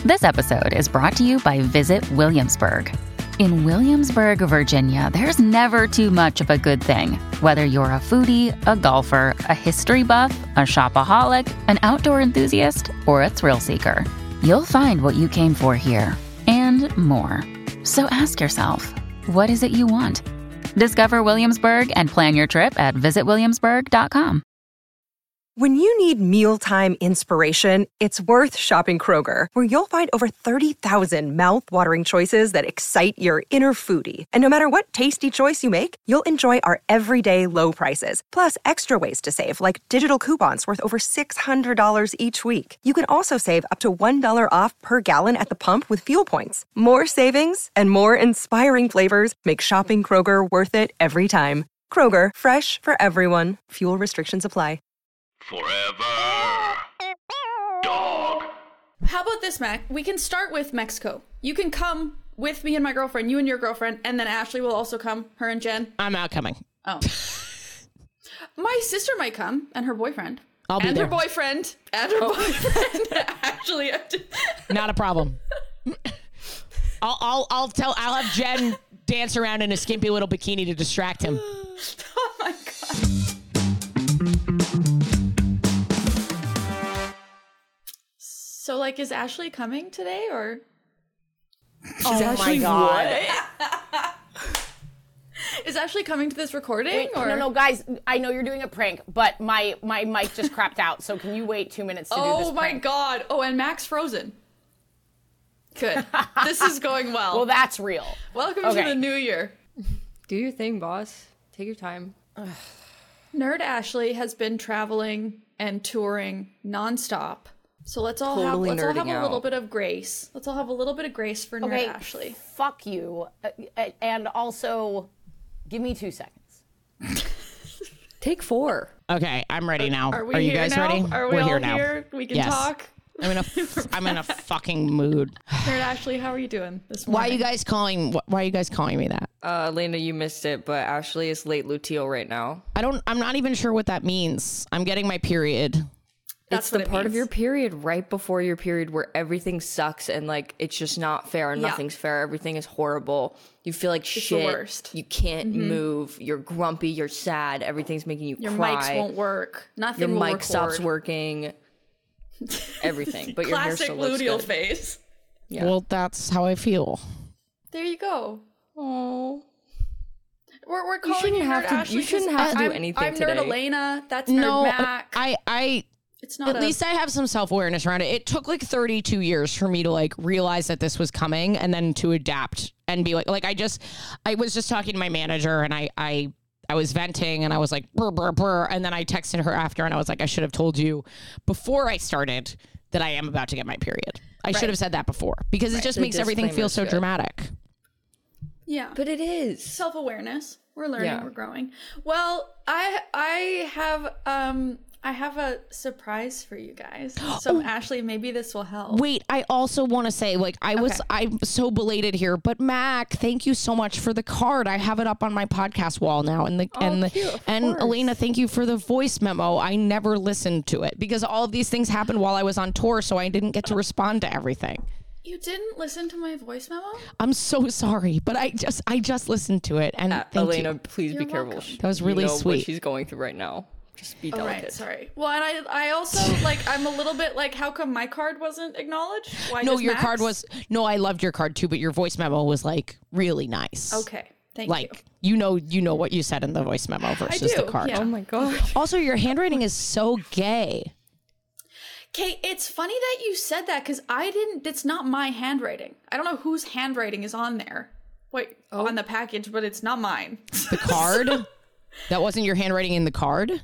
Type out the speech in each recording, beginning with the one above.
This episode is brought to you by Visit Williamsburg. In Williamsburg, Virginia, there's never too much of a good thing. Whether you're a foodie, a golfer, a history buff, a shopaholic, an outdoor enthusiast, or a thrill seeker, you'll find what you came for here and more. So ask yourself, what is it you want? Discover Williamsburg and plan your trip at visitwilliamsburg.com. When you need mealtime inspiration, it's worth shopping Kroger, where you'll find over 30,000 mouth-watering choices that excite your inner foodie. And no matter what tasty choice you make, you'll enjoy our everyday low prices, plus extra ways to save, like digital coupons worth over $600 each week. You can also save up to $1 off per gallon at the pump with fuel points. More savings and more inspiring flavors make shopping Kroger worth it every time. Kroger, fresh for everyone. Fuel restrictions apply. Forever. Dog. How about this, Mac? We can start with Mexico. You can come with me and my girlfriend, you and your girlfriend, and then Ashley will also come, her and Jen. I'm not coming. Oh. My sister might come, and her boyfriend. I'll be there. And her boyfriend. And her boyfriend. Actually, not a problem. I'll have Jen dance around in a skimpy little bikini to distract him. Oh my God. So, like, is Ashley coming today, or? Oh Ashley, my God. Is Ashley coming to this recording? Wait, or? No, guys, I know you're doing a prank, but my mic just crapped out, so can you wait 2 minutes to do this Oh my prank? God. Oh, and Mac's frozen. Good. This is going well. Well, that's real. Welcome to the new year. Do your thing, boss. Take your time. Nerd Ashley has been traveling and touring nonstop. So let's all have a little bit of grace. Let's all have a little bit of grace for Nerd Ashley. Fuck you. And also, give me 2 seconds. Take 4. Okay, I'm ready now. Are you guys now? ready? Are we We're all here now. here? We can Yes. talk. I'm in a fucking mood. Nerd Ashley, how are you doing this morning? Why are you guys calling me that? Lena, you missed it, but Ashley is late luteal right now. I'm not even sure what that means. I'm getting my period. That's It's the what it part of means. your period right before your period where everything sucks and like it's just not fair and nothing's fair. Everything is horrible. You feel like shit. the worst. You can't move. You're grumpy. You're sad. Everything's making you Your cry. mics won't work. Nothing Your will mic record. stops working. Everything. But your hair Classic still looks luteal good. phase. Yeah. Well, that's how I feel. There you go. Oh. We're calling you Nerd Ashley. You shouldn't have to do I'm anything Nerd today. Elena. That's Nerd Mac. It's not At least I have some self-awareness around it. It took like 32 years for me to like realize that this was coming and then to adapt and be like I was just talking to my manager and I was venting and I was like, brr, brr, brr. And then I texted her after and I was like, I should have told you before I started that I am about to get my period. I should have said that before because it just The makes everything feel disclaimer's so good. dramatic. Yeah. But it is. Self-awareness. We're learning, Yeah. we're growing. Well, I have a surprise for you guys. So Ashley, maybe this will help. Wait, I also want to say, like, I'm so belated here, but Mac, thank you so much for the card. I have it up on my podcast wall now, and cute, and Elena, thank you for the voice memo. I never listened to it because all of these things happened while I was on tour, so I didn't get to respond to everything. You didn't listen to my voice memo? I'm so sorry, but I just listened to it, and thank Elena, you. please You're be careful. welcome. That was really you know sweet. what she's going through right now. Just be Oh, delicate. right, sorry. Well, and I also, like, I'm a little bit like, how come my card wasn't acknowledged? Why No, just your Mac's? card was I loved your card too, but your voice memo was like really nice. Okay, thank Like you. you know what you said in the voice memo versus do, the card. yeah. Oh my god. Also, your handwriting is so gay. Kate, it's funny that you said that because it's not my handwriting. I don't know whose handwriting is on there. On the package, but it's not mine. The card? That wasn't your handwriting in the card?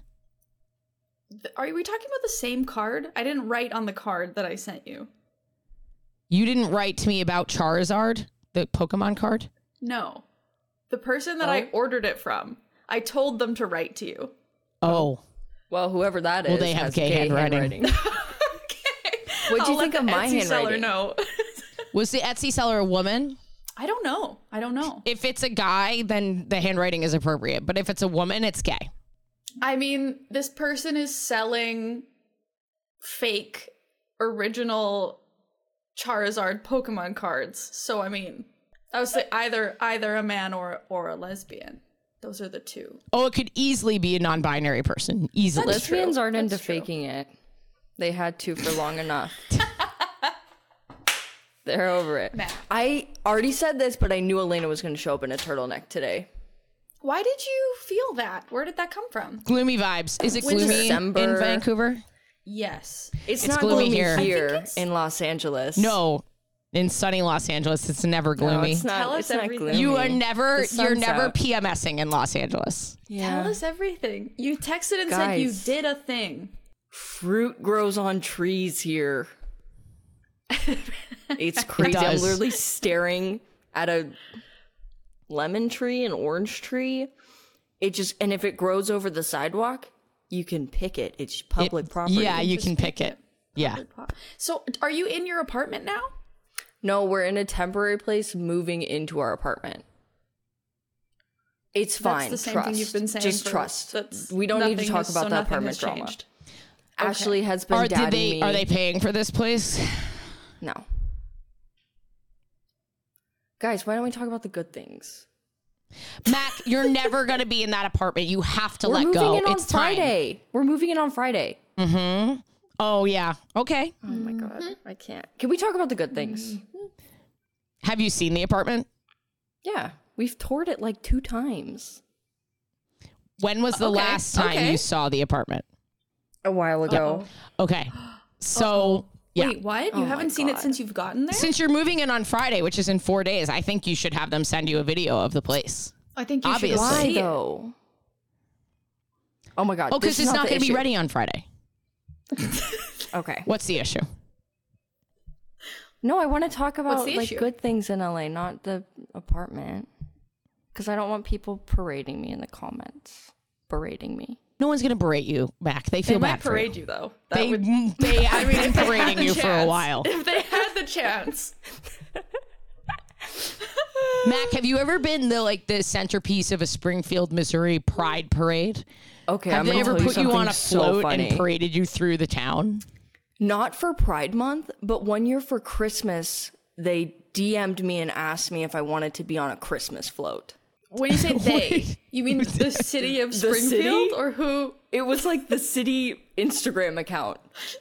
Are we talking about the same card? I didn't write on the card that I sent you. You didn't write to me about Charizard, the Pokemon card? No. The person that I ordered it from, I told them to write to you. Oh. Well, whoever that is, Well, they have has gay handwriting. Okay. What do you think of my Etsy seller handwriting? know. Was the Etsy seller a woman? I don't know. If it's a guy, then the handwriting is appropriate. But if it's a woman, it's gay. I mean, this person is selling fake original Charizard Pokemon cards. So I mean, I would say either a man or a lesbian. Those are the two. Oh, it could easily be a non-binary person. Easily. Lesbians aren't into faking it. They had to for long enough. They're over it. Matt. I already said this, but I knew Elena was going to show up in a turtleneck today. Why did you feel that? Where did that come from? Gloomy vibes. Is it gloomy December. in Vancouver? Yes. It's not gloomy gloomy here. here in Los Angeles. No. In sunny Los Angeles, it's never gloomy. No, it's not, Tell us it's not everything. gloomy. You're never out. PMSing in Los Angeles. Yeah. Tell us everything. You texted and said Guys. you did a thing. Fruit grows on trees here. It's crazy. It I'm does. literally staring at a lemon tree, an orange tree. And if it grows over the sidewalk, you can pick it. It's public property. Yeah, you can pick it. Yeah. So, are you in your apartment now? No, we're in a temporary place moving into our apartment. It's fine. That's the same trust. thing you've been saying. Just trust. We don't need to talk about the apartment drama. Ashley has been dadding me. Are they paying for this place? No. Guys, why don't we talk about the good things? Mac, you're never going to be in that apartment. You have to We're let moving go. in on It's time. Friday. We're moving in on Friday. Mm-hmm. Oh, yeah. Okay. Oh my God. I can't. Can we talk about the good things? Have you seen the apartment? Yeah. We've toured it like 2 times. When was the last time you saw the apartment? A while ago. Okay. So, yeah. Wait, what? You haven't seen it since you've gotten there? Since you're moving in on Friday, which is in 4 days, I think you should have them send you a video of the place. I think you Obviously. should Why see it. though? Oh my God. Oh, because it's not going to be issue. ready on Friday. Okay. What's the issue? No, I want to talk about What's the like issue? good things in LA, not the apartment. Because I don't want people parading me in the comments. Berating me. No one's going to berate you, Mac. They They feel might bad for parade you. you though. They have been parading you for a while. If they had the chance. Mac, have you ever been the centerpiece of a Springfield, Missouri Pride Parade? Okay, Have I'm they gonna ever tell put you on a so float funny. and paraded you through the town? Not for Pride Month, but one year for Christmas, they DM'd me and asked me if I wanted to be on a Christmas float. When you say they, you mean the city of Springfield city? or who? It was like the city Instagram account.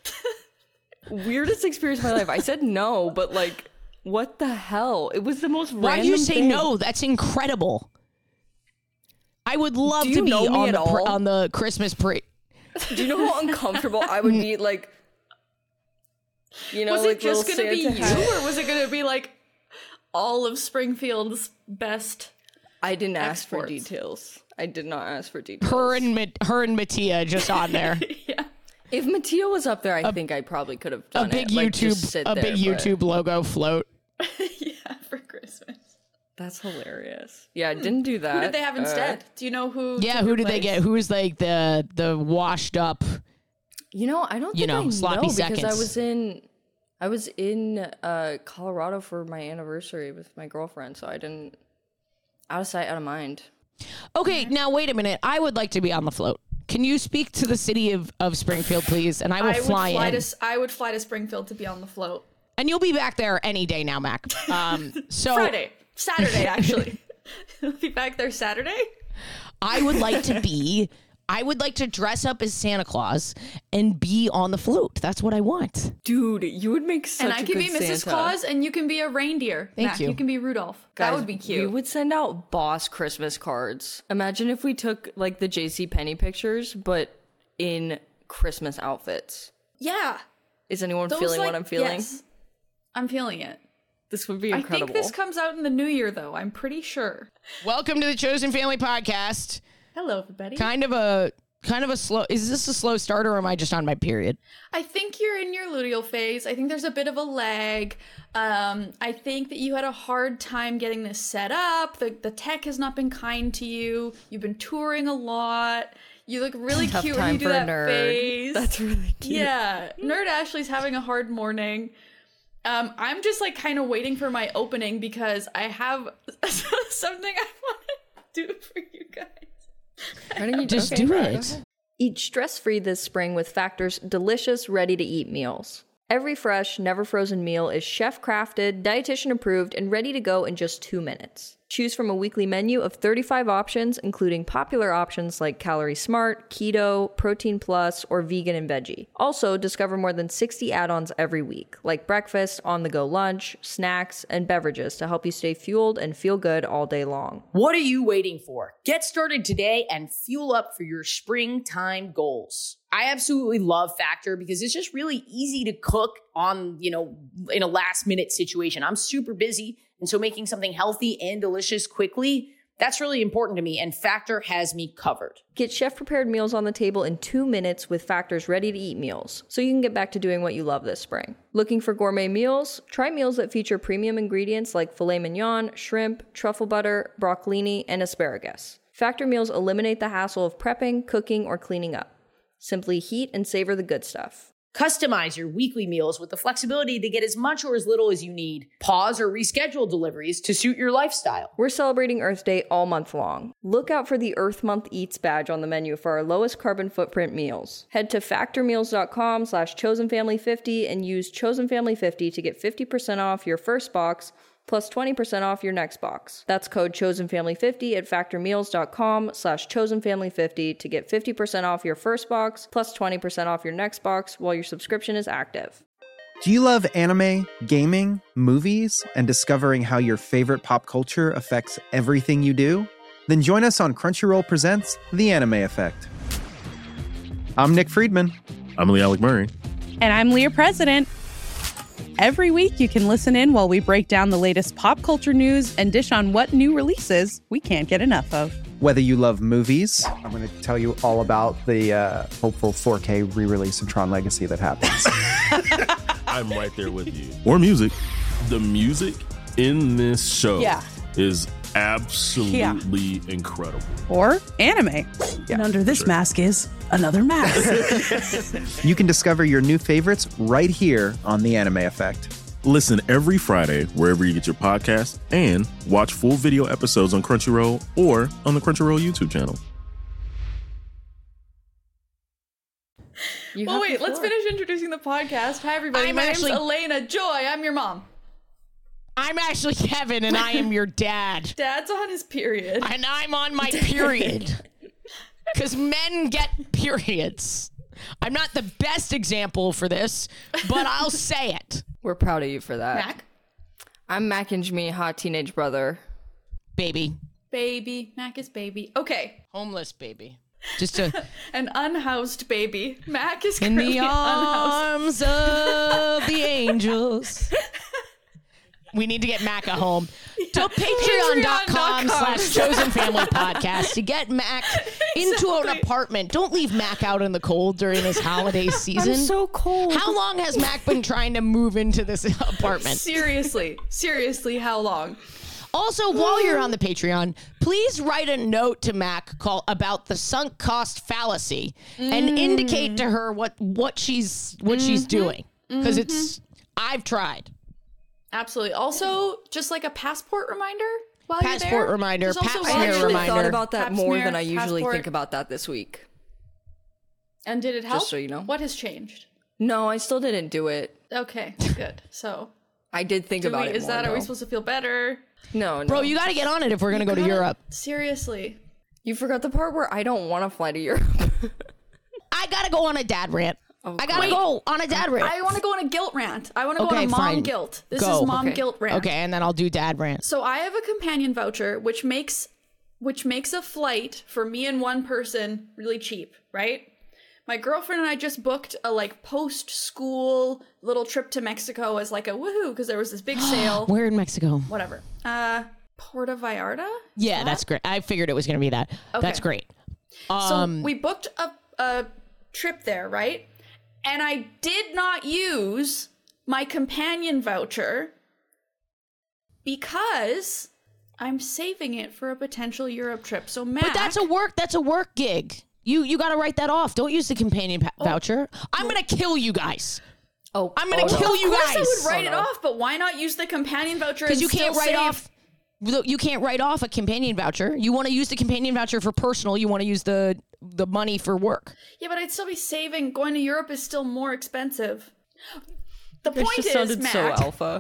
Weirdest experience of my life. I said no, but like, what the hell? It was the most random Why do you say thing. no? That's incredible. I would love Do you to be know me at all? on the Christmas parade. Do you know how uncomfortable I would be? Like, you know, Was like it just little going to be Santa you hat. or was it going to be like all of Springfield's best? I didn't ask for exports? details. I did not ask for details. Her and Mattia just on there. Yeah. If Mattia was up there, I think I probably could have done a big it. Like, just sit YouTube, there, but YouTube logo float. Yeah, for Christmas. That's hilarious. Yeah, I didn't do that. Who did they have instead? Do you know who? Yeah, took who your did they place? get? Who was like the washed up? You know, I don't You think know, I sloppy know because seconds. I was in Colorado for my anniversary with my girlfriend, so I didn't. Out of sight, out of mind. Okay, now wait a minute. I would like to be on the float. Can you speak to the city of Springfield, please? And I will fly in. I would fly to Springfield to be on the float. And you'll be back there any day now, Mac. So Saturday, actually. I'll be back there Saturday. I would like to dress up as Santa Claus and be on the float. That's what I want. Dude, you would make such And a I can good be Mrs. Santa. Claus, and you can be a reindeer. Thank Mac, you. You can be Rudolph. Guys, that would be We cute. would send out boss Christmas cards. Imagine if we took like the JCPenney pictures, but in Christmas outfits. Yeah. Is anyone Those, feeling like, what I'm feeling? Yes. I'm feeling it. This would be incredible. I think this comes out in the new year, though. I'm pretty sure. Welcome to the Chosen Family Podcast. Hello, everybody. Kind of a slow. Is this a slow start, or am I just on my period? I think you're in your luteal phase. I think there's a bit of a lag. I think that you had a hard time getting this set up. The tech has not been kind to you. You've been touring a lot. You look really Tough cute when time you do for a that nerd. phase. That's really cute. Yeah, Nerd Ashley's having a hard morning. I'm just like kind of waiting for my opening because I have something I want to do for you guys. Why don't you Just okay, do fine, it. go ahead. Eat stress-free this spring with Factor's delicious, ready-to-eat meals. Every fresh, never frozen meal is chef-crafted, dietitian approved, and ready to go in just 2 minutes. Choose from a weekly menu of 35 options, including popular options like Calorie Smart, Keto, Protein Plus, or Vegan and Veggie. Also, discover more than 60 add-ons every week, like breakfast, on-the-go lunch, snacks, and beverages to help you stay fueled and feel good all day long. What are you waiting for? Get started today and fuel up for your springtime goals. I absolutely love Factor because it's just really easy to cook on, in a last minute situation. I'm super busy. And so making something healthy and delicious quickly, that's really important to me. And Factor has me covered. Get chef-prepared meals on the table in 2 minutes with Factor's ready-to-eat meals, so you can get back to doing what you love this spring. Looking for gourmet meals? Try meals that feature premium ingredients like filet mignon, shrimp, truffle butter, broccolini, and asparagus. Factor meals eliminate the hassle of prepping, cooking, or cleaning up. Simply heat and savor the good stuff. Customize your weekly meals with the flexibility to get as much or as little as you need. Pause or reschedule deliveries to suit your lifestyle. We're celebrating Earth Day all month long. Look out for the Earth Month Eats badge on the menu for our lowest carbon footprint meals. Head to factormeals.com/chosenfamily50 and use chosenfamily50 to get 50% off your first box plus 20% off your next box. That's code chosenfamily50 at factormeals.com/chosenfamily50 to get 50% off your first box plus 20% off your next box while your subscription is active. Do you love anime, gaming, movies, and discovering how your favorite pop culture affects everything you do? Then join us on Crunchyroll Presents The Anime Effect. I'm Nick Friedman. I'm Lee Alec Murray. And I'm Leah President. Every week, you can listen in while we break down the latest pop culture news and dish on what new releases we can't get enough of. Whether you love movies, I'm going to tell you all about the hopeful 4K re-release of Tron Legacy that happens. I'm right there with you. Or music. The music in this show is absolutely incredible. Or anime. And under this mask is another mask. You can discover your new favorites right here on The Anime Effect. Listen every Friday wherever you get your podcasts and watch full video episodes on Crunchyroll or on the Crunchyroll YouTube channel. Well, wait, let's finish introducing the podcast. Hi, everybody. My name's Elena Joy. I'm your mom. I'm actually Kevin, and I am your dad. Dad's on his period. And I'm on my period. Because men get periods. I'm not the best example for this, but I'll say it. We're proud of you for that. Mac? I'm Mac and Jimmy, hot teenage brother. Baby. Baby. Mac is baby. Okay. Homeless baby. Just a... An unhoused baby. Mac is in the arms of the angels. We need to get Mac a home. To patreon.com/chosenfamilypodcast to get Mac into an apartment. Don't leave Mac out in the cold during this holiday season. I'm so cold. How long has Mac been trying to move into this apartment? Seriously, how long? Also, while you're on the Patreon, please write a note to Mac about the sunk cost fallacy and indicate to her what she's doing. Because I've tried. Absolutely. Also, just like a passport reminder while you're there. Passport reminder, pap smear I actually reminder. thought about that Pap more smear, than I usually passport. think about that this week. And did it help? Just so you know. What has changed? No, I still didn't do it. Okay, good. So I did think about it more, are we supposed to feel better? No. Bro, you got to get on it if we're going to go to Europe. Seriously. You forgot the part where I don't want to fly to Europe. I got to go on a dad rant. Oh, I gotta go on a dad rant. I want to go on a guilt rant. I want to go on a mom guilt. This is mom guilt rant. Okay, and then I'll do dad rant. So I have a companion voucher, which makes a flight for me and one person really cheap, right? My girlfriend and I just booked a post-school little trip to Mexico as a woohoo because there was this big sale. Where in Mexico? Whatever. Puerto Vallarta? Yeah, that's great. I figured it was going to be that. Okay. That's great. So we booked a trip there, right? And I did not use my companion voucher because I'm saving it for a potential Europe trip. So Mac, but that's a work gig. You got to write that off. Don't use the companion voucher. I'm going to kill you guys. I'm going to kill you guys. Of course I would write it off, but why not use the companion voucher? Because you can't write off. You can't write off a companion voucher. You want to use the companion voucher for personal. You want to use the money for work. Yeah, but I'd still be saving. Going to Europe is still more expensive. The This point just is, sounded Matt, so alpha.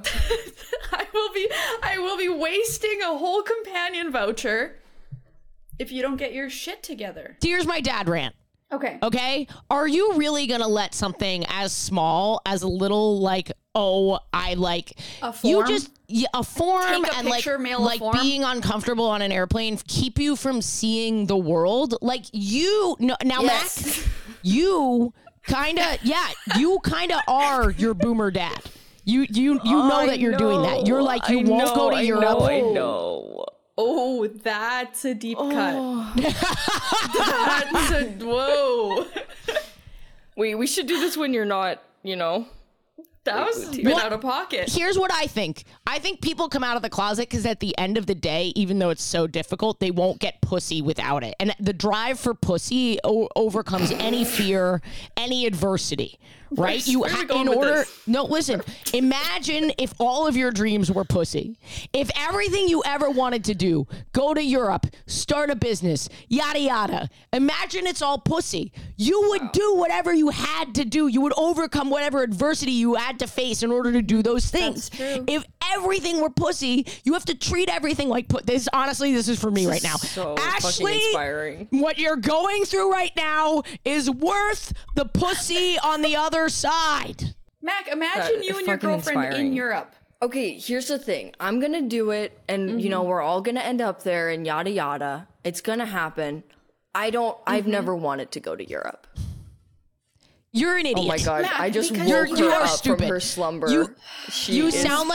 I will be wasting a whole companion voucher if you don't get your shit together. Here's my dad rant. Okay. Are you really going to let something as small as a little like, oh, I like a form? You just a form Take a and picture, mail a like form? being uncomfortable on an airplane keep you from seeing the world? Like you now, Yes. Mac, you kind of are your boomer dad. You know that you're doing that. You're like you won't go to Europe. I know. Oh, that's a deep cut. That's a whoa. We should do this when you're not, That was a bit out of pocket. Here's what I think. I think people come out of the closet because at the end of the day, even though it's so difficult, they won't get pussy without it. And the drive for pussy overcomes any fear, any adversity. Right? No, listen. Imagine if all of your dreams were pussy. If everything you ever wanted to do, go to Europe, start a business, yada yada. Imagine it's all pussy. You would do whatever you had to do. You would overcome whatever adversity you had to face in order to do those things. That's true. If everything were pussy, you have to treat everything like this. Honestly, this is for me right now. So Ashley, fucking inspiring. what you're going through right now is worth the pussy on the other side. Mac, imagine you and your fucking girlfriend inspiring. in Europe. Okay, here's the thing. I'm gonna do it, and we're all gonna end up there, and yada yada. It's gonna happen. I've never wanted to go to Europe. You're an idiot. Oh my god! Mac, I just because woke you her are up stupid. from her slumber. You sound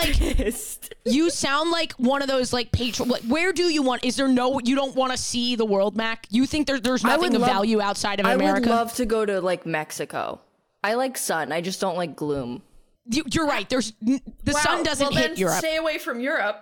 like one of those like where do you want? Is there no? You don't want to see the world, Mac? You think there's nothing of value outside of America? I would love to go to like Mexico. I like sun. I just don't like gloom. You're right. The sun doesn't hit Europe. Stay away from Europe.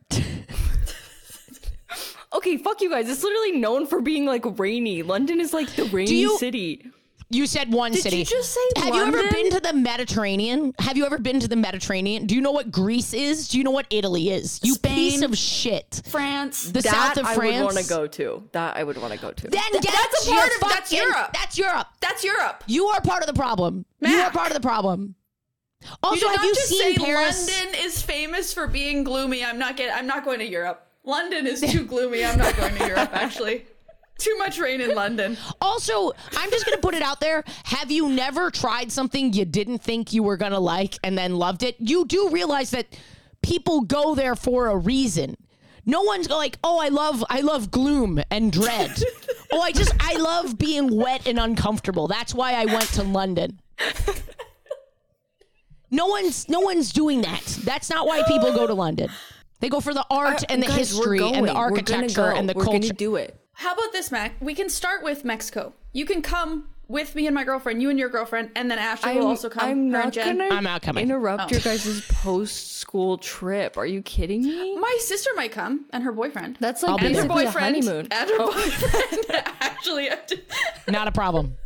Okay, fuck you guys. It's literally known for being like rainy. London is like the rainy city. You said one city. Did you just say Have London? you ever been to the Mediterranean? Do you know what Greece is? Do you know what Italy is? You Spain, piece of shit. France. The south of France. I would want to go to. That I would want to go to. Then that's a part of that's Europe. That's Europe. That's Europe. You are part of the problem. Mac. You are part of the problem. Also, have you just seen say Paris? London is famous for being gloomy. I'm not going to Europe. London is too gloomy. I'm not going to Europe, actually. Too much rain in London. Also, I'm just going to put it out there. Have you never tried something you didn't think you were going to like and then loved it? You do realize that people go there for a reason. No one's like, oh, I love gloom and dread. I love being wet and uncomfortable. That's why I went to London. No one's doing that. That's not why people go to London. They go for the art and the history and the architecture and the culture. We're going to do it. How about this, Mac? We can start with Mexico. You can come with me and my girlfriend, you and your girlfriend, and then Ashley will also come. I'm not not coming. Interrupt your guys' post-school trip. Are you kidding me? My sister might come and her boyfriend. That's like and her basically a boyfriend. honeymoon. And her boyfriend. Actually, not a problem.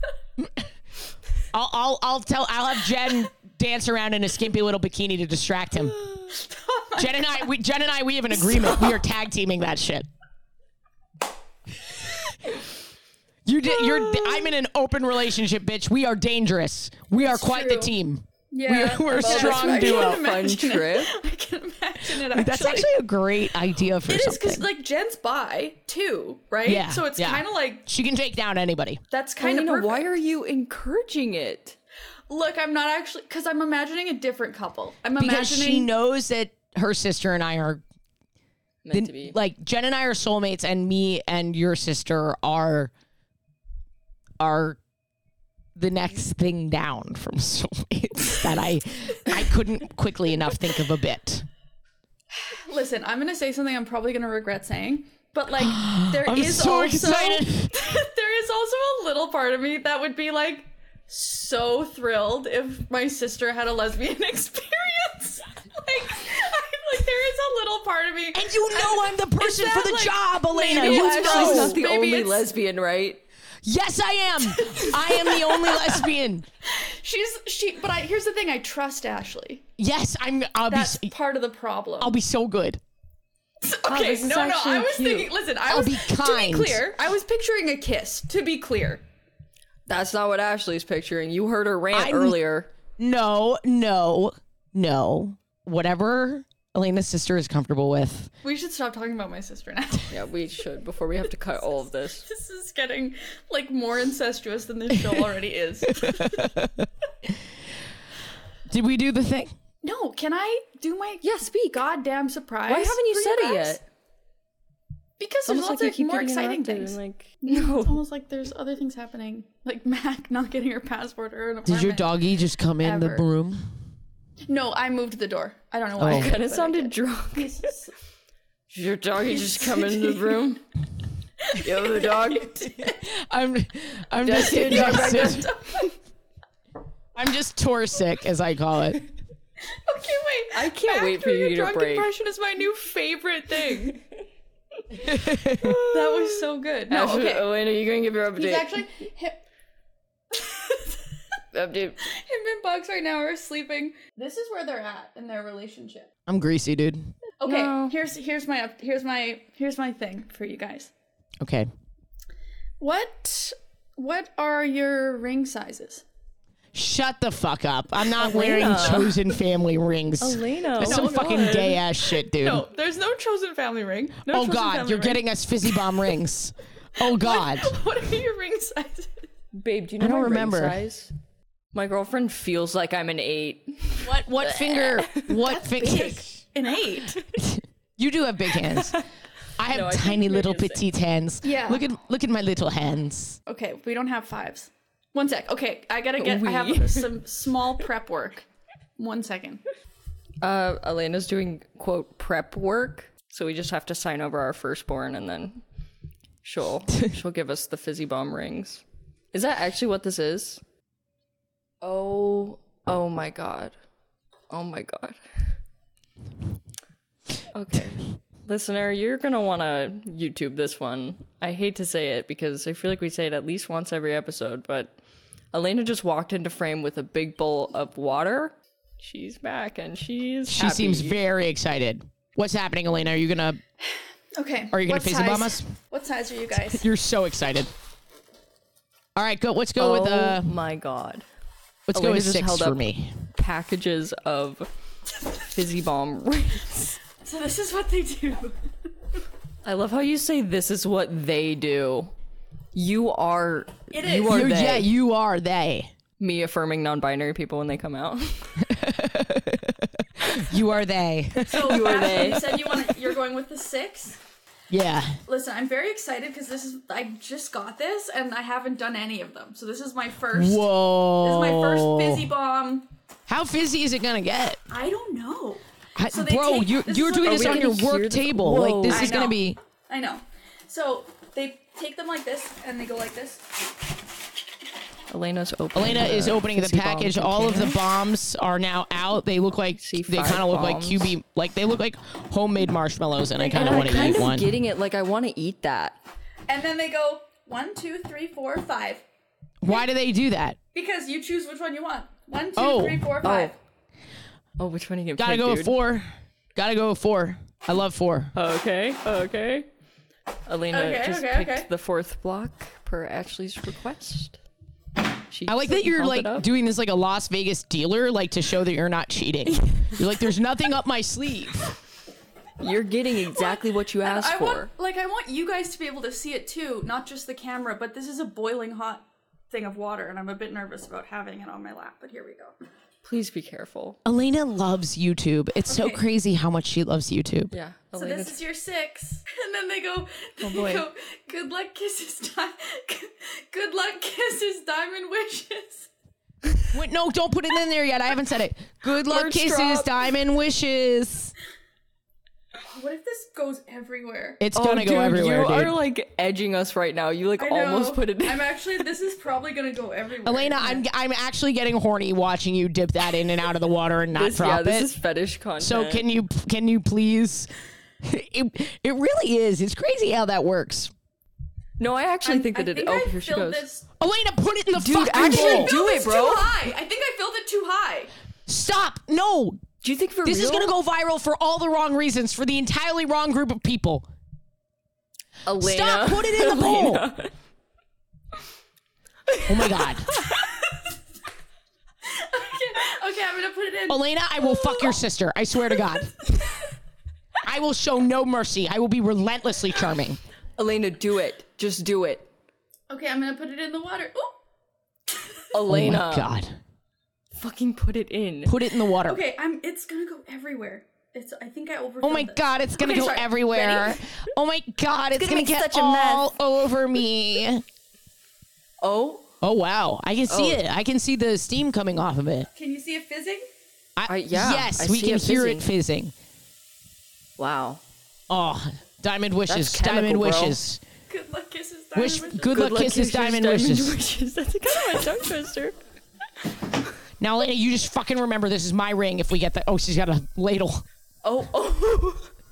I'll have Jen dance around in a skimpy little bikini to distract him. Jen and I, we have an agreement. We are tag teaming that shit. I'm in an open relationship, bitch. We are dangerous. We are quite the team. Yeah, we're a strong duo. Fun trip. I can imagine it. Actually. That's actually a great idea for something. It is something. because like Jen's bi too, right? Yeah. So it's kind of like she can take down anybody. That's kind of perfect. Why are you encouraging it? Look, I'm not actually because I'm imagining a different couple. Because she knows that her sister and I are meant to be. Like Jen and I are soulmates, and me and your sister are the next thing down from soulmates that I couldn't quickly enough think of a bit. Listen, I'm gonna say something I'm probably gonna regret saying, but like there I'm is so also excited. there is also a little part of me that would be like so thrilled if my sister had a lesbian experience. Like there is a little part of me, and you know I'm the person for the job, Elena. She's You not the only lesbian, right? Yes, I am. I am the only lesbian. But here's the thing: I trust Ashley. Yes, That's part of the problem. I'll be so good. Okay, no, I was thinking. Listen, I'll be kind. To be clear, I was picturing a kiss. To be clear, that's not what Ashley's picturing. You heard her rant earlier. No. No. Whatever Elena's sister is comfortable with. We should stop talking about my sister now. Yeah, we should before we have to cut all of this. This is getting like more incestuous than this show already is. Did we do the thing? No, can I do my speak goddamn surprise? Why haven't you said it yet? Because there's lots of more exciting things. No. It's almost like there's other things happening. Like Mac not getting her passport or an apartment. Did your doggy just come in the room? No, I moved the door. I don't know why. Kind of sounded drunk. Did your doggy just come into the room? Yo, the dog. I'm just tour sick, as I call it. Okay, wait. I can't wait for you to drunk break. impression is my new favorite thing. That was so good. No, Ashley, okay. Elena, you gonna give your update? He's actually update. Him and Bugs right now are sleeping. This is where they're at in their relationship. I'm greasy, dude. Okay, No. here's my thing for you guys. Okay. What are your ring sizes? Shut the fuck up. I'm not wearing chosen family rings. Elena. That's some fucking gay ass shit, dude. No, there's no chosen family ring. No Oh chosen God, family you're ring. getting us fizzy bomb rings. Oh God. What are your ring sizes? Babe, do you know I don't my remember. ring size? My girlfriend feels like I'm an 8. What finger? What finger? An 8. You do have big hands. I have No, I think tiny little Megan's petite hands. Yeah. Look at my little hands. Okay, we don't have 5s. One sec. Okay, I have some small prep work. 1 second. Elena's doing, quote, prep work. So we just have to sign over our firstborn and then she'll give us the fizzy bomb rings. Is that actually what this is? Oh my God. Oh my God. Okay. Listener, you're going to want to YouTube this one. I hate to say it because I feel like we say it at least once every episode, but Elena just walked into frame with a big bowl of water. She's back and she She seems very excited. What's happening, Elena? Are you gonna Okay. fizzy bomb us? What size are you guys? You're so excited. All right, go. Let's go with Oh my God. Let's Elena go with just 6 held for up me. Packages of fizzy bomb rings. So this is what they do. I love how you say this is what they do. You are. It is. You are they. Yeah, you are they. Me affirming non-binary people when they come out. You are they. So You are they. You said you're going with the 6. Yeah. Listen, I'm very excited because I just got this and I haven't done any of them. So this is my first. Whoa. This is my first fizzy bomb. How fizzy is it gonna get? I don't know. So Bro, you're doing this on your work table. Like this is I gonna know. be. I know. So they take them like this and they go like this. Elena is opening the fizzy bomb package. All of the container. bombs are now out. They look like they kind of look like bombs. QB. Like they look like homemade marshmallows, and I kind of And want to I'm eat kind of one. getting it. Like I want to eat that. And then they go 1, 2, 3, 4, 5. Why do they do that? Because you choose which one you want. 1, 2, Oh. 3, 4, 5. Oh, which one are you gonna Gotta pick, go dude? with 4. Gotta go with 4. I love 4. Okay. Elena Okay, just okay, picked okay. the 4th block per Ashley's request. I like that you're held like it up. doing this like a Las Vegas dealer, like to show that you're not cheating. You're like, there's nothing up my sleeve. You're getting exactly what you asked I for. want you guys to be able to see it too, not just the camera, but this is a boiling hot thing of water and I'm a bit nervous about having it on my lap, but here we go. Please be careful. Elena loves YouTube. It's so Okay. crazy how much she loves YouTube. Yeah. So this is your 6, and then they go, boy. good luck kisses, good luck kisses, diamond wishes. Wait, no, don't put it in there yet. I haven't said it. Good luck, Merch kisses, drop. diamond wishes. What if this goes everywhere? It's gonna go dude, everywhere, you dude. are like edging us right now. You like I know. almost put it in. this is probably gonna go everywhere. Elena, I'm actually getting horny watching you dip that in and out of the water and not drop this it. is fetish content. So can you please? It really is. It's crazy how that works. No, I actually think that I it. think Oh, I here she filled goes. this. Elena, put it in the Dude, fucking actually bowl. do it, bro. Too high. I think I filled it too high. Stop. No. Do you think for This real? is going to go viral for all the wrong reasons, for the entirely wrong group of people. Elena. Stop. Put it in the bowl. Elena. Oh, my God. Okay, I'm gonna put it in. Elena, I will fuck your sister. I swear to God. I will show no mercy. I will be relentlessly charming. Elena, do it. Just do it. Okay, I'm gonna put it in the water. Ooh. Elena. Oh my God. Fucking put it in. Put it in the water. Okay, it's gonna go everywhere. I think I overfilled Oh my this. God, it's gonna Okay, go sorry. everywhere. Ready? Oh my God, it's gonna make get such a all mess. over me. Oh. Oh wow, I can see it. I can see the steam coming off of it. Can you see it fizzing? Yeah, Yes, I we see can it hear it fizzing. Wow. Oh, diamond wishes, That's chemical, diamond bro. wishes. Good luck kisses, diamond wishes. Good luck kisses, diamond wishes. That's kind of a tongue twister. Now, Elena, you just fucking remember this is my ring if we get that. Oh, she's got a ladle. Oh.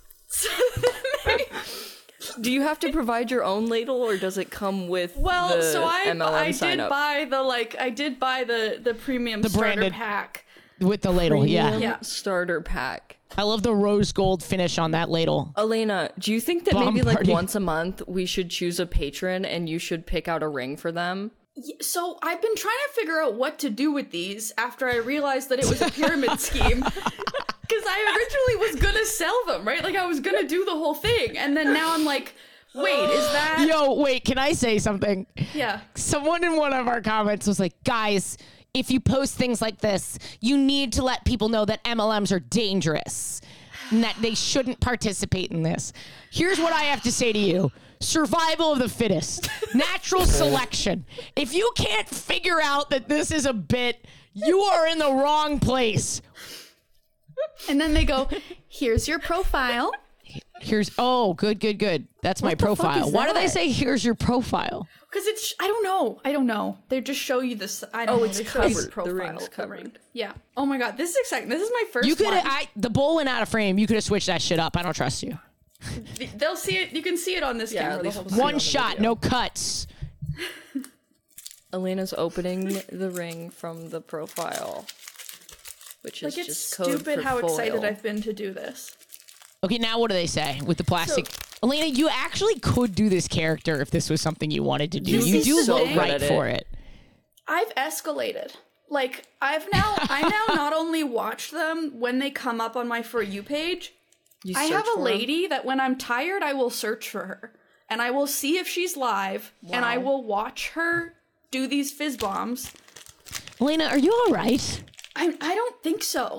Do you have to provide your own ladle, or does it come with the So MLM I sign did up? buy the premium The starter branded pack. With the ladle, Premium starter pack. I love the rose gold finish on that ladle. Elena, do you think that Bomb maybe like party. once a month we should choose a patron and you should pick out a ring for them? So I've been trying to figure out what to do with these after I realized that it was a pyramid scheme. Because I originally was gonna sell them, right? Like I was gonna do the whole thing, and then now I'm like, wait, is that? Yo, wait, can I say something? Yeah. Someone in one of our comments was like, guys, if you post things like this, you need to let people know that MLMs are dangerous and that they shouldn't participate in this. Here's what I have to say to you. Survival of the fittest. Natural selection. If you can't figure out that this is a bit, you are in the wrong place. And then they go, here's your profile. Good. That's my What the fuck profile. is Why do they that? say, here's your profile? Because it's, I don't know. They just show you this. I don't know. it's They show you covered. the profile. The ring's of covered. ring. Yeah. Oh my God. This is exciting. This is my first You could one. the bowl went out of frame. You could have switched that shit up. I don't trust you. They'll see it. You can see it on this camera. The whole time. One shot, no cuts. Elena's opening the ring from the profile, which is Like it's just code stupid for how excited foil. I've been to do this. Okay, now what do they say with the plastic? Elena, you actually could do this character if this was something you wanted to do. This You is do so look good right at it. for it. I've escalated. Like I now not only watch them when they come up on my For You page. I have a search for 'em? lady that when I'm tired, I will search for her and I will see if she's live and I will watch her do these fizz bombs. Elena, are you all right? I don't think so.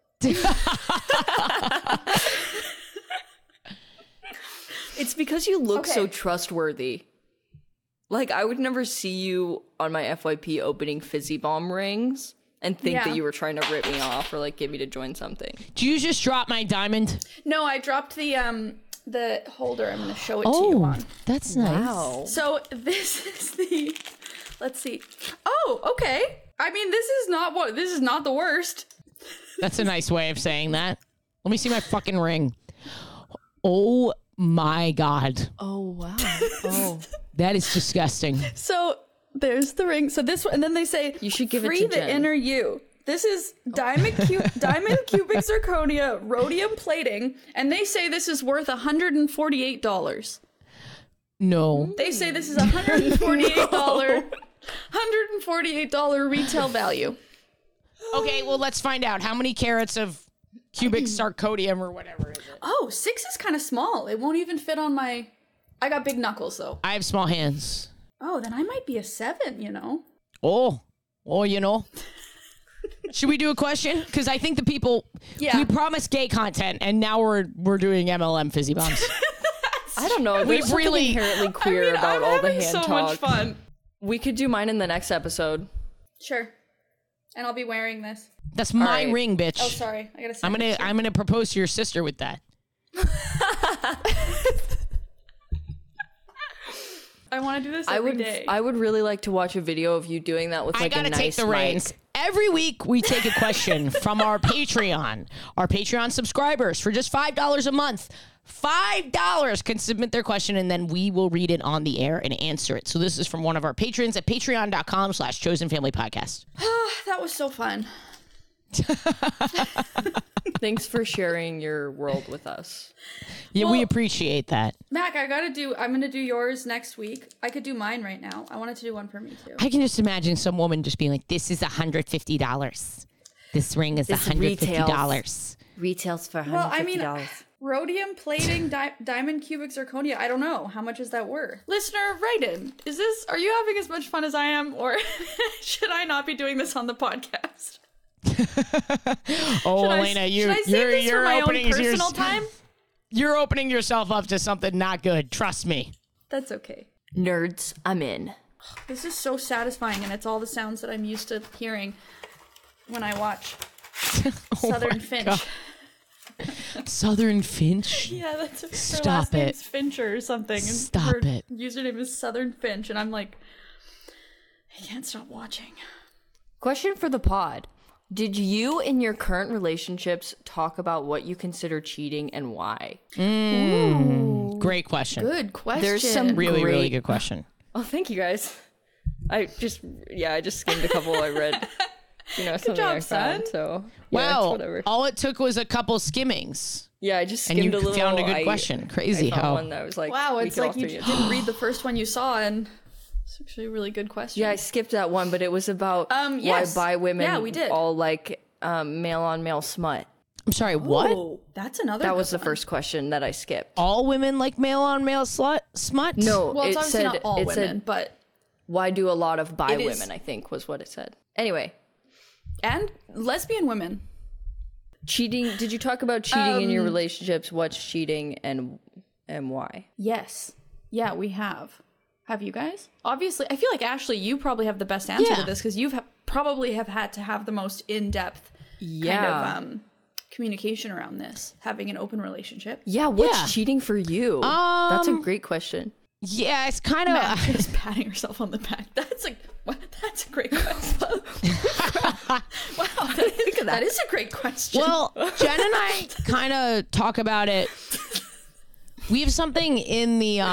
It's because you look so Okay. trustworthy. Like, I would never see you on my FYP opening fizzy bomb rings and think Yeah. that you were trying to rip me off or like get me to join something. Do you just drop my diamond? No, I dropped the holder. I'm gonna show it to you on. That's nice. Wow. So this is the. Let's see. Oh, okay. I mean, this is not the worst. That's a nice way of saying that. Let me see my fucking ring. Oh my God. Oh, wow. Oh. That is disgusting. So there's the ring. So this one, and then they say You should give it free to the Jen. inner you. This is diamond cubic zirconia rhodium plating, and they say this is worth $148. No. They say this is $148 retail value. Okay, well, let's find out. How many carats of cubic zirconium or whatever is it? Oh, 6 is kind of small. It won't even fit on my. I got big knuckles though. I have small hands. Oh, then I might be a 7. You know. Oh, you know. Should we do a question? Because I think the people, Yeah. we promised gay content, and now we're doing MLM fizzy bombs. I don't know. We've There's something really- inherently queer about I'm all the having hand so talk. much fun. We could do mine in the next episode. Sure. And I'll be wearing this. That's my right. ring, bitch. Oh, sorry. I gotta. I'm gonna propose to your sister with that. I want to do this every day. I would really like to watch a video of you doing that with I like a gotta nice take the mic. reins. Every week we take a question from our Patreon. Our Patreon subscribers for just $5 a month. $5 can submit their question and then we will read it on the air and answer it. So this is from one of our patrons at patreon.com/chosenfamilypodcast. That was so fun. Thanks for sharing your world with us. Yeah, we Well- appreciate that. Mac, I'm gonna do yours next week. I could do mine right now. I wanted to do one for me too. I can just imagine some woman just being like, this is $150. This ring is $150. Retails for $150. Well, I mean, rhodium plating, diamond cubic zirconia. I don't know. How much is that worth? Listener, write in. Are you having as much fun as I am, or should I not be doing this on the podcast? Elena, you're opening personal time. You're opening yourself up to something not good. Trust me. That's okay. Nerds, I'm in. This is so satisfying, and it's all the sounds that I'm used to hearing when I watch Southern Finch. God. Southern Finch? Yeah, that's her Stop last it. name's Fincher or something. And Stop her it. Username is Southern Finch, and I'm like, I can't stop watching. Question for the pod. Did you in your current relationships talk about what you consider cheating and why? Great question. Good question. There's some really good question. Oh, thank you guys. I just skimmed a couple I read. Something job, I found. son. So Wow. it's whatever. All it took was a couple skimmings. Yeah, I just And skimmed you a little. found a good question. Crazy I found how. one that was like, Wow, we it's could all like you three didn't read the first one you saw, and it's actually a really good question. Yeah, I skipped that one, but it was about yes. why bi women Yeah, we did. all like male on male smut. I'm sorry, what? Oh, that's another. That good was the one. first question that I skipped. All women like male on male smut? No, Well, it's it obviously said not all it women, said but why do a lot of bi It is- women? I think was what it said. Anyway, and lesbian women. cheating. Did you talk about cheating in your relationships? What's cheating and why? Yes. Yeah, we have. Have you guys? Obviously, I feel like Ashley, you probably have the best answer to this because you've probably have had to have the most in-depth kind of communication around this, having an open relationship. Yeah, what's cheating for you? That's a great question. Yeah, it's kind of. Matt is patting herself on the back. That's a great question. Wow, that is a great question. Well, Jen and I kind of talk about it. We have something in the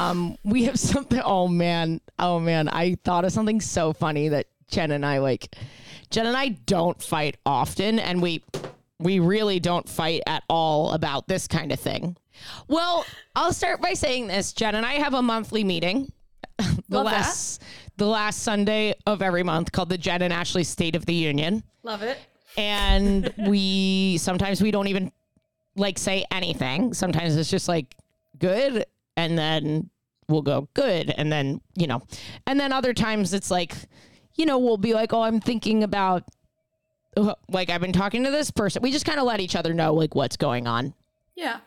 oh man, I thought of something so funny that Jen and I don't fight often, and we really don't fight at all about this kind of thing. Well, I'll start by saying this. Jen and I have a monthly meeting the last Sunday of every month called the Jen and Ashley State of the Union. Love it. And sometimes we don't even like say anything. Sometimes it's just like good, and then we'll go good, and then and then other times it's like we'll be like, oh, I'm thinking about like I've been talking to this person. We just kind of let each other know like what's going on. Yeah.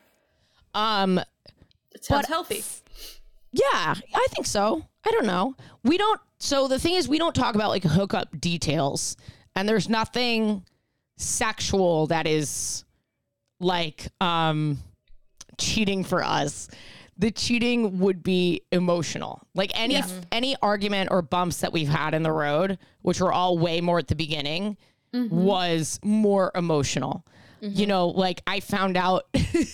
It sounds healthy. Yeah, I think so. I don't know. So the thing is, we don't talk about like hookup details, and there's nothing sexual that is like cheating for us. The cheating would be emotional. Like any argument or bumps that we've had in the road, which were all way more at the beginning, was more emotional. Like I found out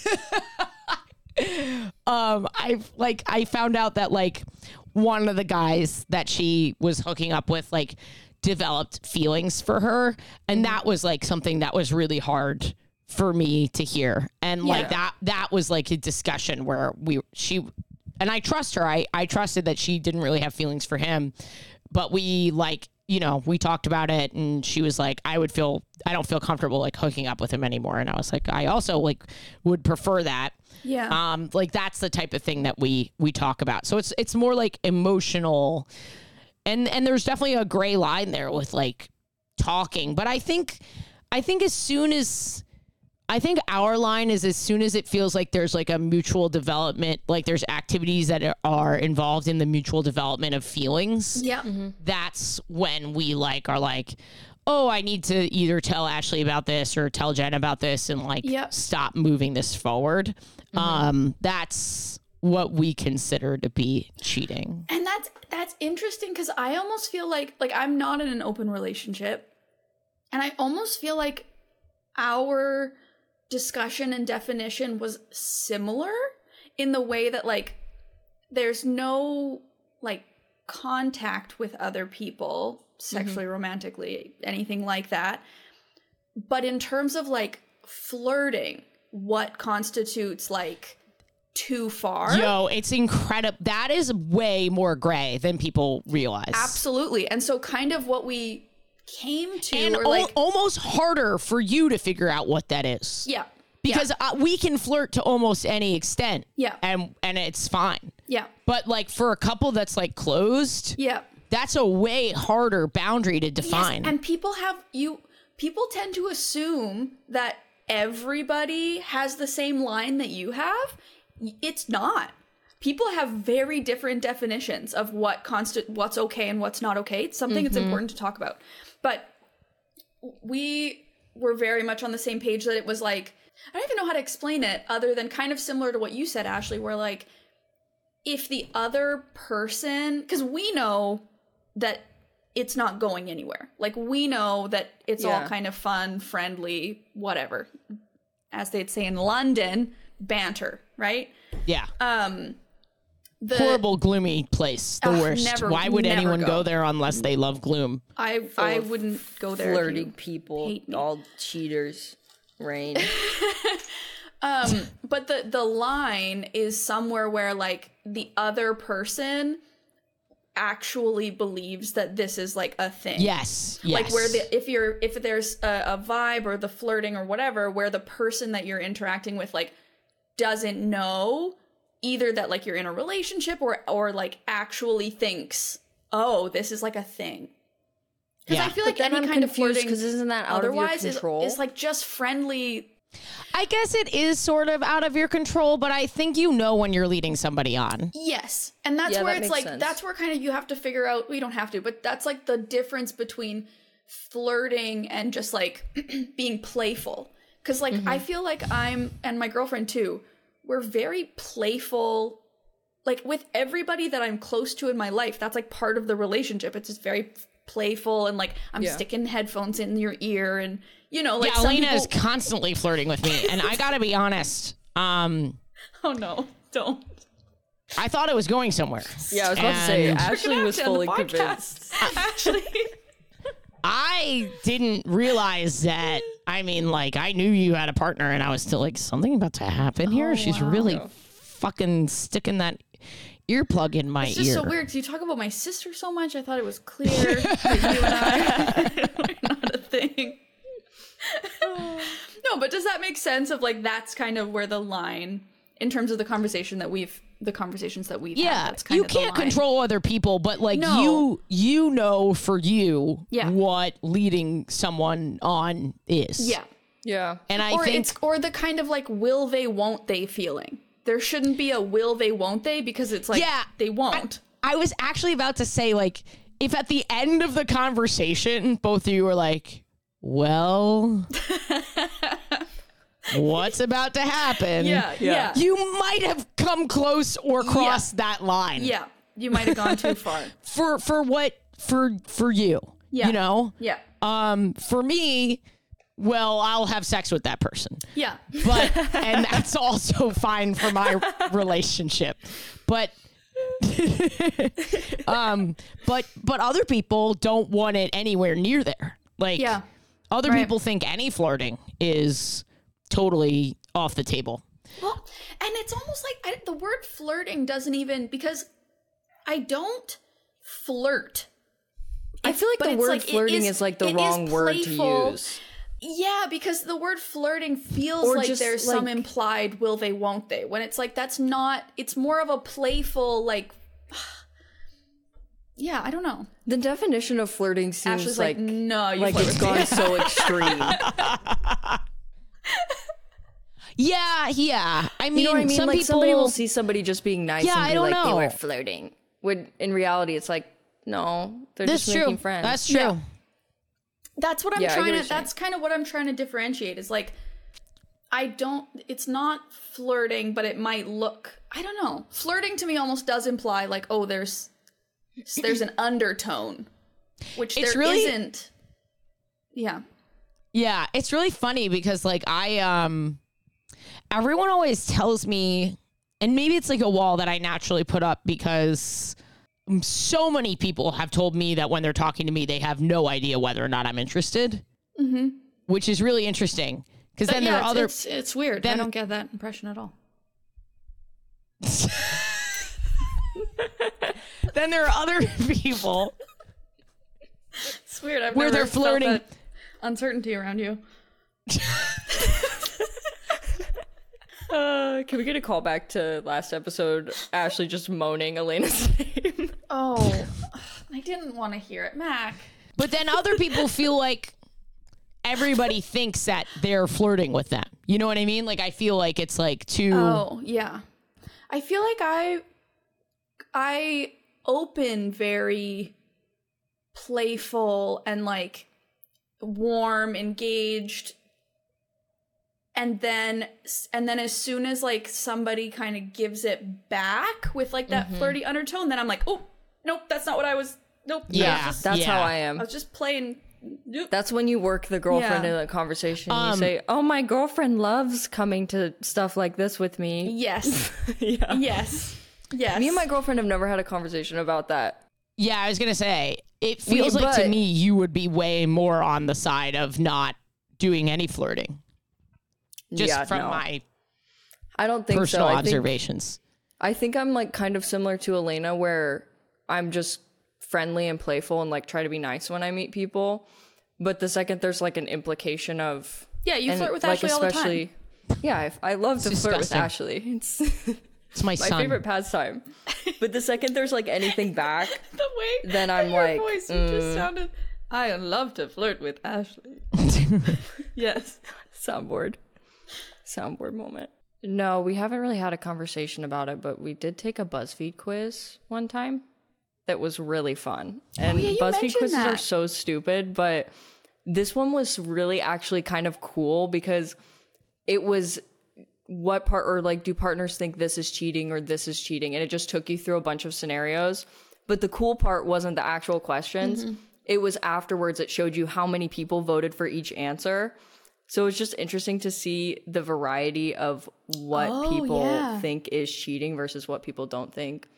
I found out that like one of the guys that she was hooking up with like developed feelings for her, and that was like something that was really hard for me to hear. And like that was like a discussion where and I trust her. I trusted that she didn't really have feelings for him, but we like, we talked about it, and she was like, I don't feel comfortable like hooking up with him anymore. And I was like, I also like would prefer that. Yeah. Like that's the type of thing that we talk about. So it's more like emotional, and there's definitely a gray line there with like talking. But I think our line is as soon as it feels like there's like a mutual development, like there's activities that are involved in the mutual development of feelings. Yeah. That's when we like are like, oh, I need to either tell Ashley about this or tell Jen about this and like stop moving this forward. That's what we consider to be cheating. And that's interesting because I almost feel like I'm not in an open relationship, and I almost feel like our discussion and definition was similar in the way that like there's no like contact with other people sexually, romantically, anything like that. But in terms of like flirting, what constitutes like too far? Yo, it's incredible. That is way more gray than people realize. Absolutely. And so kind of what we came to, and or like almost harder for you to figure out what that is. Yeah. Because we can flirt to almost any extent. Yeah. And it's fine. Yeah. But like for a couple that's like closed. Yeah. That's a way harder boundary to define. Yes, and people tend to assume that everybody has the same line that you have. It's not. People have very different definitions of what's okay and what's not okay. It's something that's important to talk about. But we were very much on the same page that it was like, I don't even know how to explain it other than kind of similar to what you said, Ashley, where like, if the other person, because we know that it's not going anywhere. Like, we know that it's all kind of fun, friendly, whatever. As they'd say in London, banter, right? Yeah. Horrible, gloomy place. The worst. Why would anyone go there unless they love gloom? I wouldn't go there. Flirting people, all cheaters. Rain. But the line is somewhere where like the other person actually believes that this is like a thing. Yes. Like where if there's a vibe or the flirting or whatever, where the person that you're interacting with like doesn't know either that like you're in a relationship or like actually thinks, oh, this is like a thing. Because I feel like any kind of flirting, because isn't that out of your control? Is like just friendly. I guess it is sort of out of your control, but I think you know when you're leading somebody on. Yes. And that's where it's like, that's where kind of you have to figure out, we don't have to, but that's like the difference between flirting and just like being playful. Because like, I feel like and my girlfriend too, we're very playful. Like with everybody that I'm close to in my life, that's like part of the relationship. It's just very playful and like I'm sticking headphones in your ear and you know like Elena is constantly flirting with me and I gotta be honest oh no, don't. I thought it was going somewhere. Yeah, I was about to say Ashley was fully convinced. Actually, I didn't realize that. I mean, like, I knew you had a partner and I was still like, something about to happen here. She's really fucking sticking that earplug in my ear. It's just so weird because you talk about my sister so much. I thought it was clear that you and I were not a thing. No, but does that make sense of like that's kind of where the line in terms of the conversations that we've had, that's kind you of can't the line. control other people, but like you know for you what leading someone on is. Yeah. And I think or the kind of like will they won't they feeling. There shouldn't be a will they won't they because it's like they won't. I was actually about to say like if at the end of the conversation both of you were like, well, what's about to happen? Yeah. You might have come close or crossed that line. Yeah. You might have gone too far. For you. Yeah. You know? Yeah. For me, well, I'll have sex with that person. Yeah. And that's also fine for my relationship. But but other people don't want it anywhere near there. Like other people think any flirting is totally off the table. Well, and it's almost like the word flirting doesn't even, because I don't flirt. I feel like the word flirting is like the wrong word to use. Yeah, because the word flirting feels like there's some implied will they, won't they, when it's like that's not, it's more of a playful like, yeah, I don't know. The definition of flirting seems Ashley's like no, you like it's gone so extreme. Yeah. I mean, you know what I mean? Some like people, somebody will see somebody just being nice and be I don't like, know. they were flirting. When in reality, it's like, no, they're just making friends. That's true. Yeah. That's what I'm trying to, that's kind of what I'm trying to differentiate is like, it's not flirting, but it might look, I don't know. Flirting to me almost does imply like, oh, there's an undertone, which there isn't. Yeah. Yeah, it's really funny because like everyone always tells me, and maybe it's like a wall that I naturally put up because so many people have told me that when they're talking to me, they have no idea whether or not I'm interested, which is really interesting. Because then there are other... It's weird. I don't get that impression at all. Then there are other people It's weird. I've where never they're flirting. felt that uncertainty around you. Can we get a call back to last episode? Ashley just moaning Elena's name. Oh, I didn't want to hear it, Mac. But then other people feel like everybody thinks that they're flirting with them. You know what I mean? Like, I feel like it's like too. Oh, yeah. I feel like I open very playful and like warm, engaged. And then as soon as like somebody kind of gives it back with like that flirty undertone, then I'm like, oh, nope, that's not what I was. Nope. Yeah, that's how I am. I was just playing. That's when you work the girlfriend in a conversation. You say, oh, my girlfriend loves coming to stuff like this with me. Yes. Yeah. Yes. Yes. Me and my girlfriend have never had a conversation about that. Yeah, I was going to say, it feels like to me you would be way more on the side of not doing any flirting. Just from my I don't think personal so. observations. I think I'm like kind of similar to Elena, where I'm just friendly and playful and like try to be nice when I meet people. But the second there's like an implication of... Yeah, you flirt with Ashley all the time. Yeah, I love to flirt with disgusting. Ashley. It's my son. favorite pastime. But the second there's like anything back, the way then I'm your like... voice just sounded... I love to flirt with Ashley. Yes. Soundboard moment. No, we haven't really had a conversation about it, but we did take a BuzzFeed quiz one time that was really fun. And BuzzFeed quizzes are so stupid, but this one was really actually kind of cool because it was what part, or like, do partners think this is cheating or this is cheating? And it just took you through a bunch of scenarios. But the cool part wasn't the actual questions. It was afterwards it showed you how many people voted for each answer. So it's just interesting to see the variety of what people think is cheating versus what people don't think.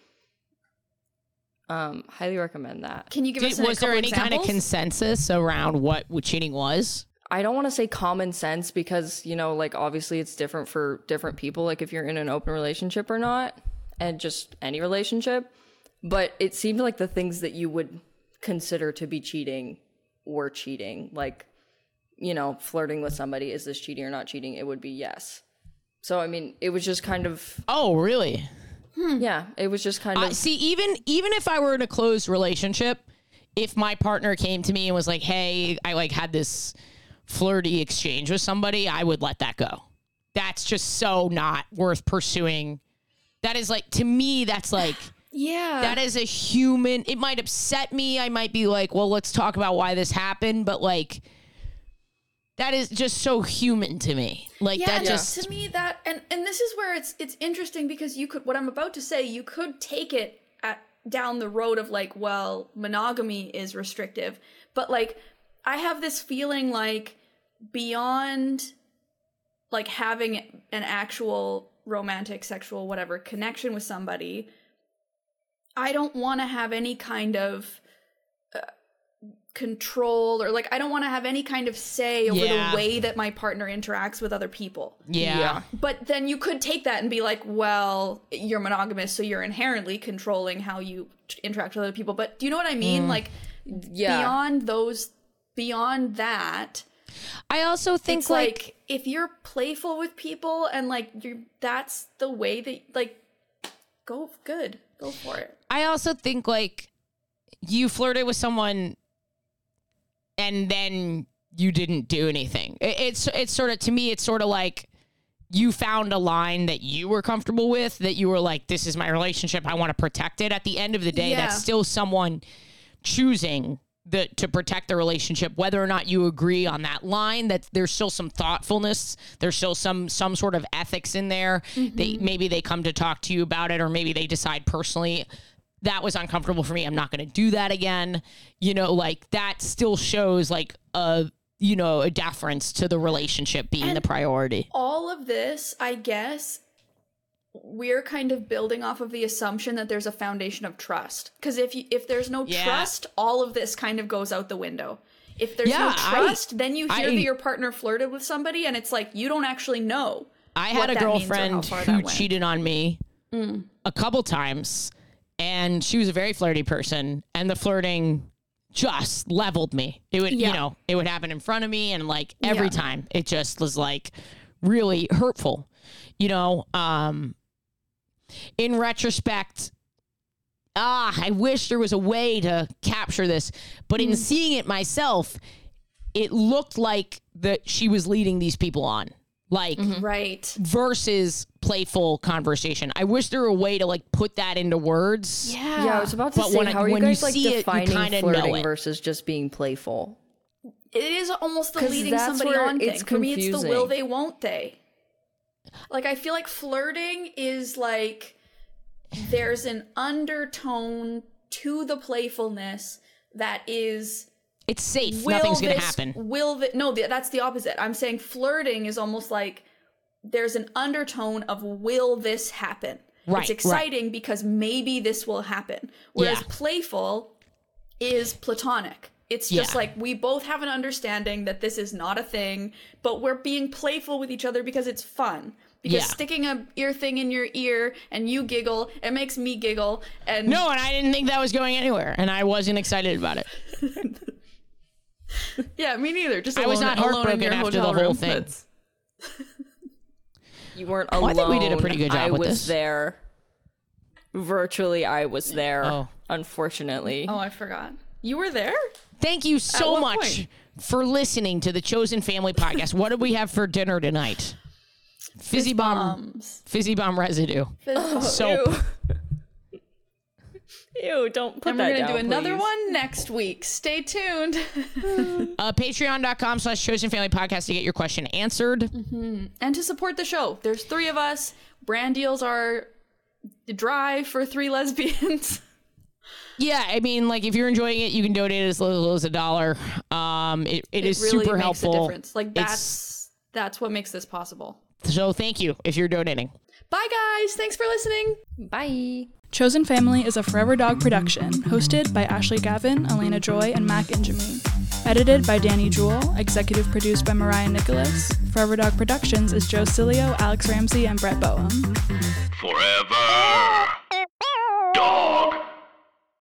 Highly recommend that. Can you give us was there any examples? kind of consensus around what cheating was? I don't want to say common sense because, you know, like obviously it's different for different people, like if you're in an open relationship or not, and just any relationship. But it seemed like the things that you would consider to be cheating were cheating. Like, you know, flirting with somebody, is this cheating or not cheating? It would be yes. So, I mean, it was just kind of... Oh, really? Yeah, it was just kind of... See, even if I were in a closed relationship, if my partner came to me and was like, hey, I like had this flirty exchange with somebody, I would let that go. That's just so not worth pursuing. That is like, to me, that's like... Yeah. That is a human... It might upset me. I might be like, well, let's talk about why this happened. But like... That is just so human to me. Like that just to me that and this is where it's interesting because you could, what I'm about to say, you could take it down the road of like, well, monogamy is restrictive, but like I have this feeling like beyond like having an actual romantic, sexual, whatever connection with somebody, I don't want to have any kind of control or like I don't want to have any kind of say over the way that my partner interacts with other people. Yeah. But then you could take that and be like, well, you're monogamous, so you're inherently controlling how you interact with other people. But do you know what I mean? Like beyond that, I also think it's like if you're playful with people and like that's the way that like go for it. I also think like you flirted with someone and then you didn't do anything. It's sort of, to me, it's sort of like you found a line that you were comfortable with, that you were like, this is my relationship, I want to protect it. At the end of the day, that's still someone choosing to protect the relationship, whether or not you agree on that line, that there's still some thoughtfulness, there's still some sort of ethics in there. Maybe they come to talk to you about it, or maybe they decide personally, that was uncomfortable for me, I'm not going to do that again. You know, like that still shows like a deference to the relationship being the priority. All of this, I guess, we're kind of building off of the assumption that there's a foundation of trust. Because if there's no trust, all of this kind of goes out the window. If there's no trust, then you hear that your partner flirted with somebody and it's like, you don't actually know. I had a girlfriend who cheated on me a couple times. And she was a very flirty person, and the flirting just leveled me. It would, it would happen in front of me, and like every time it just was like really hurtful, in retrospect. I wish there was a way to capture this, but in seeing it myself, it looked like that she was leading these people on, like versus playful conversation. I wish there were a way to like put that into words. Yeah, I was about to say, how are you guys like defining flirting versus just being playful? It is almost the leading somebody on thing. For me, it's the will they, won't they. Like, I feel like flirting is like there's an undertone to the playfulness that is... It's safe. Nothing's going to happen. That's the opposite. I'm saying flirting is almost like there's an undertone of will this happen? Right, it's exciting because maybe this will happen. Whereas playful is platonic. It's just like we both have an understanding that this is not a thing, but we're being playful with each other because it's fun. Because sticking a ear thing in your ear and you giggle, it makes me giggle. And I didn't think that was going anywhere, and I wasn't excited about it. Yeah, me neither. Just I was not heartbroken after the whole thing. You weren't alone. I think we did a pretty good job with this. I was there. Virtually, I was there. Unfortunately. Oh, I forgot. You were there? Thank you so much for listening to the Chosen Family Podcast. What did we have for dinner tonight? Fizzy bomb residue. Soap. Ew, don't put that down, we're going to do please. another one next week. Stay tuned. Patreon.com/Chosen Family Podcast to get your question answered. Mm-hmm. And to support the show. There's 3 of us. Brand deals are dry for 3 lesbians. Yeah, I mean, like, if you're enjoying it, you can donate as little as $1. It is really super makes helpful. A difference. Like, that's what makes this possible. So thank you if you're donating. Bye, guys. Thanks for listening. Bye. Chosen Family is a Forever Dog production, hosted by Ashley Gavin, Elena Joy, and Mac Injami. Edited by Danny Jewell, executive produced by Mariah Nicholas. Forever Dog Productions is Joe Cilio, Alex Ramsey, and Brett Boehm. Forever